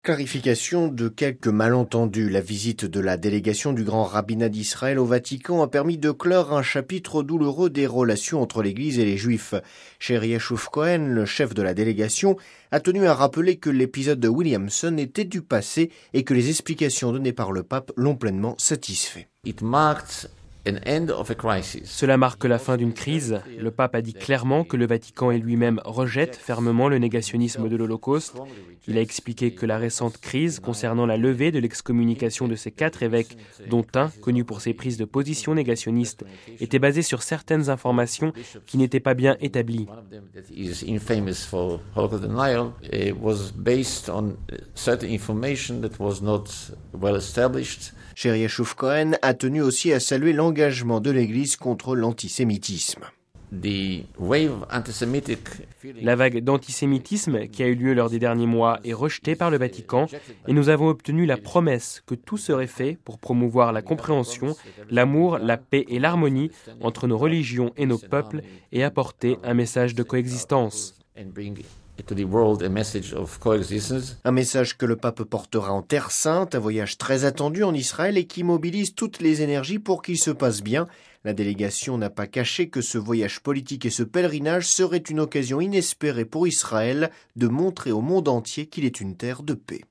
Clarification de quelques malentendus. La visite de la délégation du grand rabbinat d'Israël au Vatican a permis de clore un chapitre douloureux des relations entre l'Église et les Juifs. Cher Yeshuv Cohen, le chef de la délégation, a tenu à rappeler que l'épisode de Williamson était du passé et que les explications données par le pape l'ont pleinement satisfait. Cela marque la fin d'une crise. Le pape a dit clairement que le Vatican et lui-même rejettent fermement le négationnisme de l'Holocauste. Il a expliqué que la récente crise concernant la levée de l'excommunication de ces 4 évêques, dont un connu pour ses prises de position négationnistes, était basée sur certaines informations qui n'étaient pas bien établies. Cher Yeshuv Cohen a tenu aussi à saluer l'engagement de l'Église contre l'antisémitisme. La vague d'antisémitisme qui a eu lieu lors des derniers mois est rejetée par le Vatican et nous avons obtenu la promesse que tout serait fait pour promouvoir la compréhension, l'amour, la paix et l'harmonie entre nos religions et nos peuples et apporter un message de coexistence. Un message que le pape portera en Terre Sainte, un voyage très attendu en Israël et qui mobilise toutes les énergies pour qu'il se passe bien. La délégation n'a pas caché que ce voyage politique et ce pèlerinage seraient une occasion inespérée pour Israël de montrer au monde entier qu'il est une terre de paix.